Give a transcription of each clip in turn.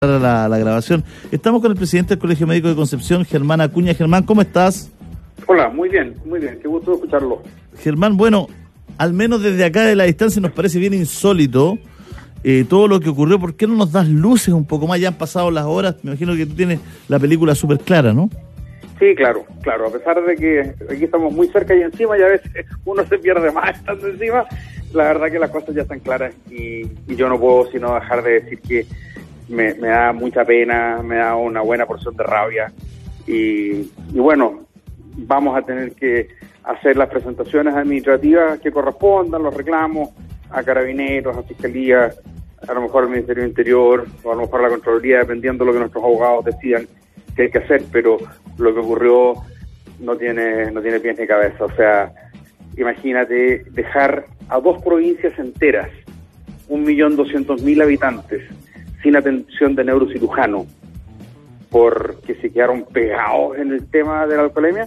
la grabación. Estamos con el presidente del Colegio Médico de Concepción, Germán Acuña. Germán, ¿cómo estás? Hola, muy bien, qué gusto escucharlo. Germán, bueno, al menos desde acá de la distancia nos parece bien insólito todo lo que ocurrió. ¿Por qué no nos das luces un poco más? Ya han pasado las horas, me imagino que tú tienes la película súper clara, ¿no? Sí, claro, a pesar de que aquí estamos muy cerca y encima, y a veces uno se pierde más estando encima, la verdad que las cosas ya están claras y yo no puedo sino dejar de decir que me da mucha pena, me da una buena porción de rabia y bueno, vamos a tener que hacer las presentaciones administrativas que correspondan, los reclamos a Carabineros, a Fiscalía, a lo mejor al Ministerio del Interior o a lo mejor a la Contraloría, dependiendo de lo que nuestros abogados decidan que hay que hacer, pero lo que ocurrió no tiene pies ni cabeza. O sea, imagínate dejar a dos provincias enteras, 1.200.000 habitantes, sin atención de neurocirujano, porque se quedaron pegados en el tema de la alcoholemia,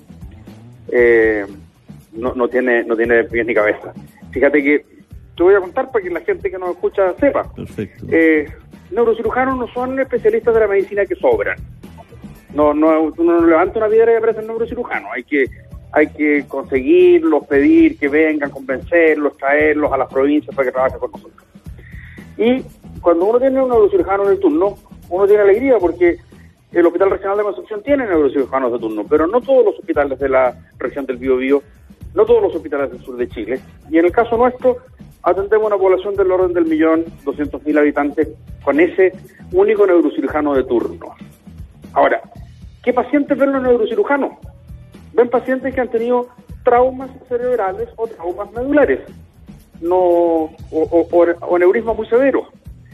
no tiene pies ni cabeza. Fíjate que te voy a contar para que la gente que nos escucha sepa. Perfecto. Neurocirujanos no son especialistas de la medicina que sobran. Uno no levanta una piedra y aparece el neurocirujano. Hay que conseguirlos, pedir que vengan, convencerlos, traerlos a las provincias para que trabajen con nosotros. Y cuando uno tiene un neurocirujano en el turno, uno tiene alegría porque el Hospital Regional de Concepción tiene neurocirujanos de turno, pero no todos los hospitales de la región del Biobío, no todos los hospitales del sur de Chile. Y en el caso nuestro, atendemos una población del orden del 1.200.000 habitantes con ese único neurocirujano de turno. Ahora, ¿qué pacientes ven los neurocirujanos? Ven pacientes que han tenido traumas cerebrales o traumas medulares, o aneurismas muy severos.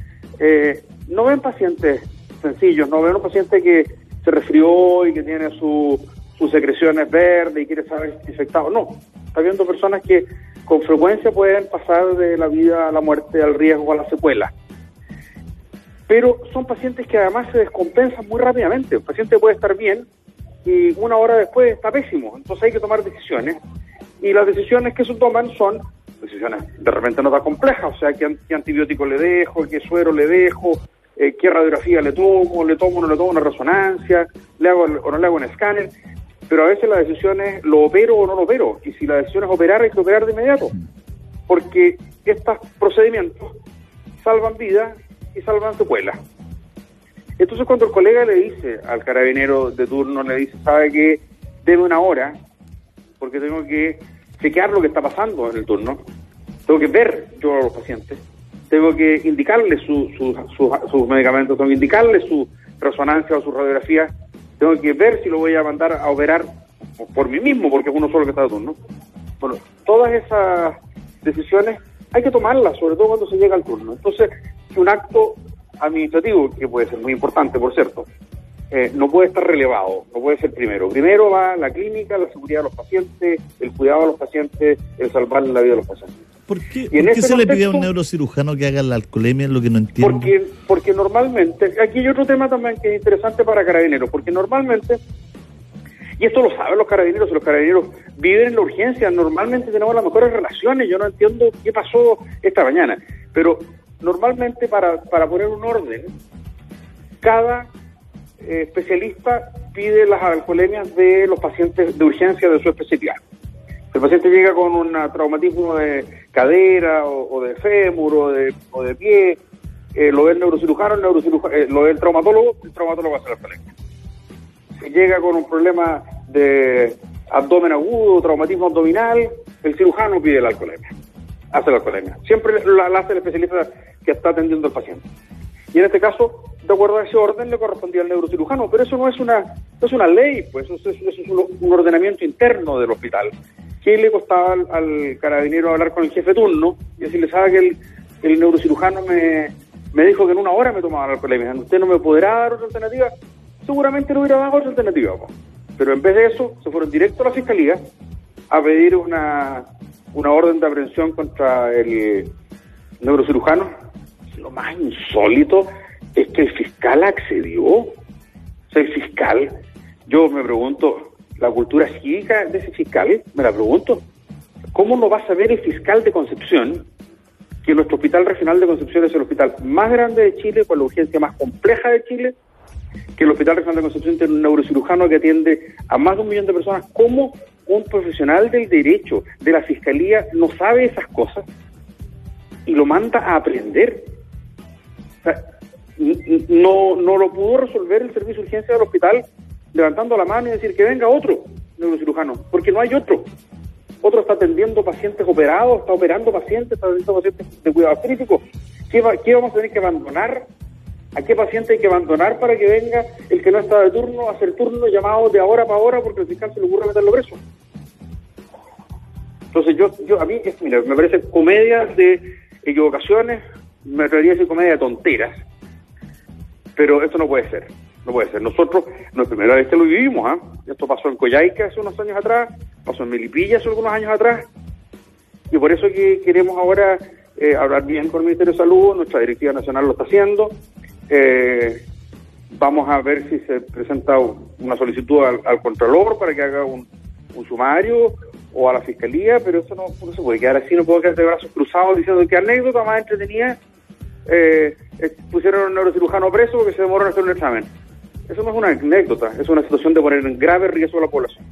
No ven pacientes sencillos, no ven un paciente que se resfrió y que tiene sus secreciones verdes y quiere saber si está infectado. No, está viendo personas que con frecuencia pueden pasar de la vida a la muerte, al riesgo, a la secuela. Pero son pacientes que además se descompensan muy rápidamente. El paciente puede estar bien y una hora después está pésimo. Entonces hay que tomar decisiones. Y las decisiones que se toman son decisiones de repente no tan complejas. O sea, qué antibiótico le dejo, qué suero le dejo, qué radiografía le tomo, no le tomo una resonancia, le hago o no le hago un escáner. Pero a veces la decisión es, ¿lo opero o no lo opero? Y si la decisión es operar, hay que operar de inmediato. Porque estos procedimientos salvan vidas y salvan secuelas. Entonces cuando el colega le dice al carabinero de turno, le dice, ¿sabe qué? Deme una hora, porque tengo que chequear lo que está pasando en el turno, tengo que ver yo a los pacientes, tengo que indicarle sus medicamentos, tengo que indicarle su resonancia o su radiografía, tengo que ver si lo voy a mandar a operar por mí mismo, porque es uno solo que está de turno. Bueno, todas esas decisiones hay que tomarlas, sobre todo cuando se llega al turno. Entonces, un acto administrativo, que puede ser muy importante, por cierto, no puede estar relevado, no puede ser primero. Primero va la clínica, la seguridad de los pacientes, el cuidado de los pacientes, el salvar la vida de los pacientes. ¿Por qué se le pide a un neurocirujano que haga la alcoholemia? Es lo que no entiendo. Porque normalmente, aquí hay otro tema también que es interesante para Carabineros, porque normalmente, y esto lo saben los carabineros viven en la urgencia, normalmente tenemos las mejores relaciones, yo no entiendo qué pasó esta mañana, pero normalmente para poner un orden, cada especialista pide las alcoholemias de los pacientes de urgencia de su especialidad. El paciente llega con un traumatismo de cadera o de fémur o de pie, lo ve el neurocirujano, lo ve el traumatólogo hace la alcoholemia. Si llega con un problema de abdomen agudo, traumatismo abdominal, el cirujano pide la alcoholemia, hace la alcoholemia. Siempre la hace el especialista que está atendiendo al paciente. Y en este caso, de acuerdo a ese orden, le correspondía al neurocirujano, pero eso no es una ley, pues eso es un ordenamiento interno del hospital. ¿Qué le costaba al carabinero hablar con el jefe de turno y decirle, sabe que el neurocirujano me dijo que en una hora me tomaba la alcoholemia, ¿usted no me podrá dar otra alternativa? Seguramente no hubiera dado otra alternativa, pues. Pero en vez de eso, se fueron directo a la fiscalía a pedir una orden de aprehensión contra el neurocirujano. Lo más insólito es que el fiscal accedió. O sea, el fiscal, yo me pregunto, la cultura cívica de ese fiscal, me la pregunto. ¿Cómo no va a saber el fiscal de Concepción que que nuestro Hospital Regional de Concepción es el hospital más grande de Chile, con la urgencia más compleja de Chile, que el Hospital Regional de Concepción tiene un neurocirujano que atiende a más de 1 millón de personas. ¿Cómo un profesional del derecho, de la fiscalía, no sabe esas cosas y lo manda a aprender? O sea, no lo pudo resolver el servicio de urgencia del hospital levantando la mano y decir que venga otro neurocirujano, porque no hay otro. Otro está atendiendo pacientes operados, está operando pacientes, está atendiendo pacientes de cuidados críticos. ¿Qué vamos a tener que abandonar? ¿A qué paciente hay que abandonar para que venga el que no está de turno a hacer turno llamado de ahora para ahora porque al fiscal se le ocurre meterlo preso? Entonces a mí, mira, me parece comedia de equivocaciones, me atrevería a decir comedia de tonteras, pero esto no puede ser. No puede ser. Nosotros, no es la primera vez que lo vivimos, ¿ah? Esto pasó en Coyhaique hace unos años atrás, pasó en Melipilla hace algunos años atrás, y por eso que queremos ahora hablar bien con el Ministerio de Salud. Nuestra directiva nacional lo está haciendo. Vamos a ver si se presenta una solicitud al Contralor para que haga un sumario, o a la Fiscalía, pero eso no se puede quedar así, no puedo quedar de brazos cruzados diciendo que anécdota más entretenida, pusieron a un neurocirujano preso porque se demoró en hacer un examen. Eso no es una anécdota, es una situación de poner en grave riesgo a la población.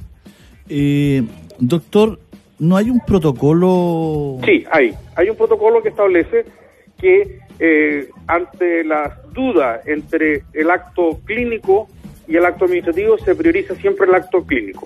Doctor, ¿no hay un protocolo? Sí, hay un protocolo que establece que ante las dudas entre el acto clínico y el acto administrativo se prioriza siempre el acto clínico,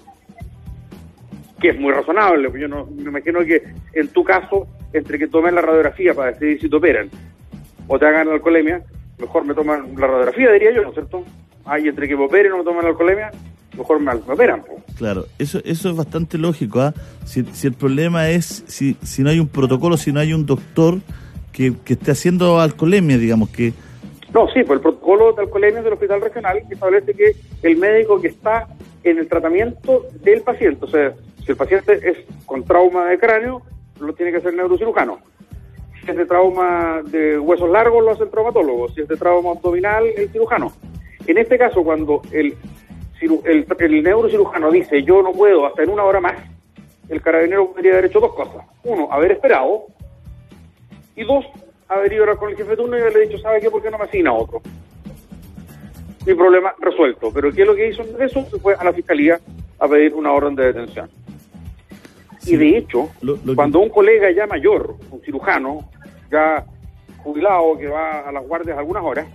que es muy razonable. Yo no me imagino que en tu caso, entre que tomen la radiografía para decidir si te operan o te hagan alcoholemia, mejor me toman la radiografía, diría yo, ¿no es cierto? Y entre que me operen o me toman la alcoholemia, mejor me operan. Claro, eso es bastante lógico, ¿ah? Si el problema es si no hay un protocolo, si no hay un doctor que esté haciendo alcoholemia, digamos que... No, sí, pues el protocolo de alcoholemia del Hospital Regional establece que el médico que está en el tratamiento del paciente, o sea, si el paciente es con trauma de cráneo, lo tiene que hacer el neurocirujano. Si es de trauma de huesos largos, lo hace el traumatólogo. Si es de trauma abdominal, el cirujano. En este caso, cuando el neurocirujano dice yo no puedo hasta en 1 hora más, el carabinero podría haber hecho 2 cosas. 1, haber esperado, y 2, haber ido con el jefe de turno y haberle dicho, ¿sabe qué? ¿Por qué no me asigna otro? Mi problema resuelto. Pero ¿qué es lo que hizo? Eso se fue a la fiscalía a pedir una orden de detención. Sí. Y de hecho, cuando un colega ya mayor, un cirujano, ya jubilado, que va a las guardias algunas horas,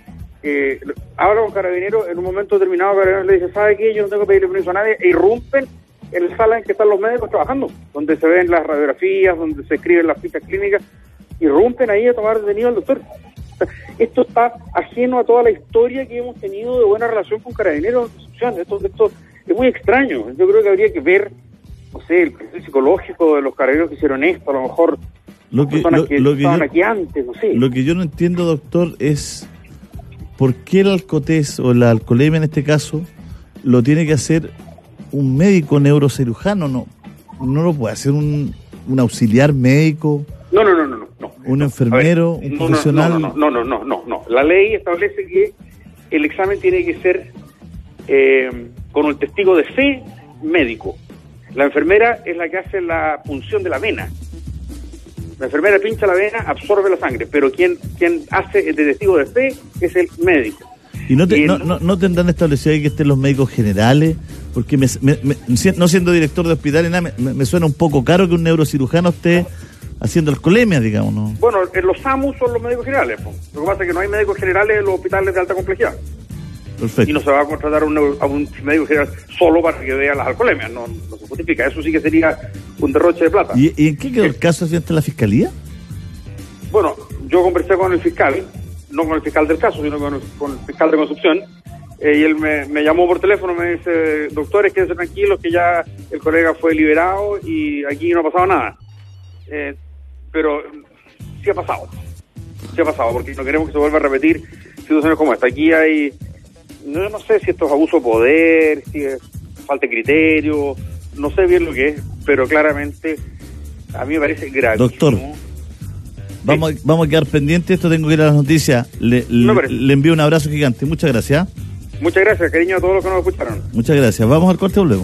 habla con Carabineros, en un momento determinado Carabineros le dice, ¿sabe qué? Yo no tengo que pedirle permiso a nadie, e irrumpen en la sala en que están los médicos trabajando, donde se ven las radiografías, donde se escriben las fichas clínicas, irrumpen ahí a tomar detenido al doctor. O sea, esto está ajeno a toda la historia que hemos tenido de buena relación con Carabineros. Esto es muy extraño. Yo creo que habría que ver, no sé, el perfil psicológico de los Carabineros que hicieron esto, a lo mejor personas que estaban aquí antes, no sé. Lo que yo no entiendo, doctor, es por qué el alcotés o la alcoholemia en este caso lo tiene que hacer un médico neurocirujano, no lo puede hacer un auxiliar médico. No. Un enfermero, un profesional. No. La ley establece que el examen tiene que ser con un testigo de fe médico. La enfermera es la que hace la punción de la vena. La enfermera pincha la vena, absorbe la sangre, pero quien hace de testigo de fe es el médico. ¿Y no tendrán establecido ahí que estén los médicos generales? Porque no siendo director de hospital, me suena un poco caro que un neurocirujano esté haciendo alcoholemia, digamos, ¿no? Bueno, los SAMU son los médicos generales. Lo que pasa es que no hay médicos generales en los hospitales de alta complejidad. Perfecto. Y no se va a contratar a un médico general solo para que vea las alcoholemias. No se justifica. Eso sí que sería un derroche de plata. ¿Y en qué quedó el caso ante la fiscalía? Bueno, yo conversé con el fiscal, no con el fiscal del caso, sino con el fiscal de Concepción, y él me llamó por teléfono, me dice, doctores, quédense tranquilos que ya el colega fue liberado y aquí no ha pasado nada. Pero sí ha pasado, porque no queremos que se vuelva a repetir situaciones como esta. Aquí hay, no sé si esto es abuso de poder, si es falta de criterio, no sé bien lo que es, pero claramente a mí me parece gravísimo. Doctor, vamos a quedar pendientes, esto tengo que ir a las noticias. Le envío un abrazo gigante, muchas gracias. Muchas gracias, cariño a todos los que nos escucharon. Muchas gracias, vamos al corte, volvemos.